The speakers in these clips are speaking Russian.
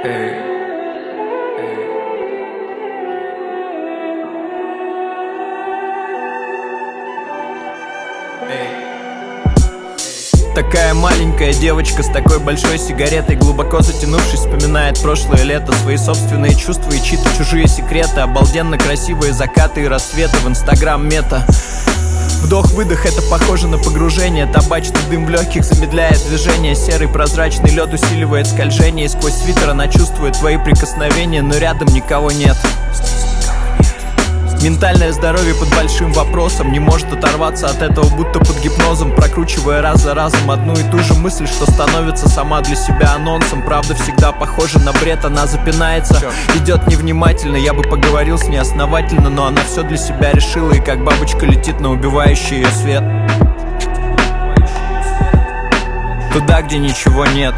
Такая маленькая девочка с такой большой сигаретой, глубоко затянувшись, вспоминает прошлое лето, свои собственные чувства и чьи-то чужие секреты. Обалденно красивые закаты и рассветы в инстаграм мета. Вдох-выдох, это похоже на погружение. Табачный дым в легких замедляет движение. Серый прозрачный лед усиливает скольжение. И сквозь свитер она чувствует твои прикосновения, но рядом никого нет. Ментальное здоровье под большим вопросом. Не может оторваться от этого, будто под гипнозом, прокручивая раз за разом одну и ту же мысль, что становится сама для себя анонсом. Правда всегда похожа на бред, она запинается, идет невнимательно. Я бы поговорил с ней основательно, но она все для себя решила. И как бабочка летит на убивающий ее свет. Туда, где ничего нет.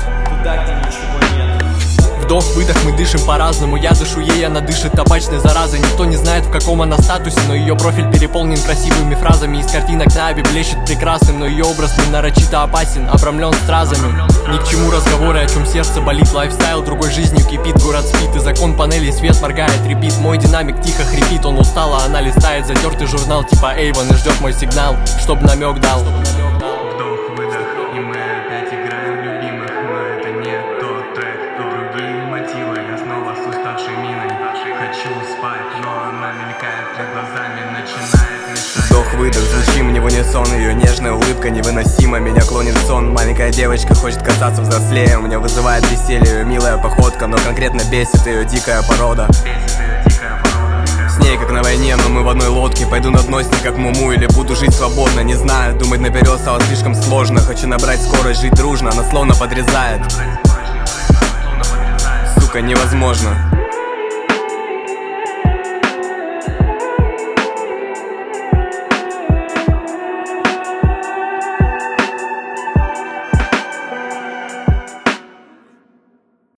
Вдох-выдох, мы дышим по-разному. Я дышу ей, она дышит табачной заразой. Никто не знает, в каком она статусе, но ее профиль переполнен красивыми фразами. Из картинок на Аби блещет прекрасным, но ее образ не нарочито опасен, обрамлен стразами. Ни к чему разговоры, о чем сердце болит. Лайфстайл другой жизнью кипит, город спит. И закон панели, свет моргает, репит. Мой динамик тихо хрипит, он устал, а она листает затертый журнал типа Эйвон и ждет мой сигнал, чтоб намек дал. Вдох-выдох, и мы опять играем любимых, но это не тот трек. И другие мотивы, я снова с уставшей миной. Хочу спать, но она мелькает перед глазами, начинает мешать. Вдох-выдох, звучим мне в унисон. Ее нежная улыбка невыносима, меня клонит в сон. Маленькая девочка хочет касаться взрослее. У меня вызывает веселье ее милая походка, но конкретно бесит ее дикая порода. С ней как на войне, но мы в одной лодке. Пойду на дно с ней как Муму или буду жить свободно, не знаю. Думать наперед стало слишком сложно. Хочу набрать скорость, жить дружно, она словно подрезает. Сука, невозможно.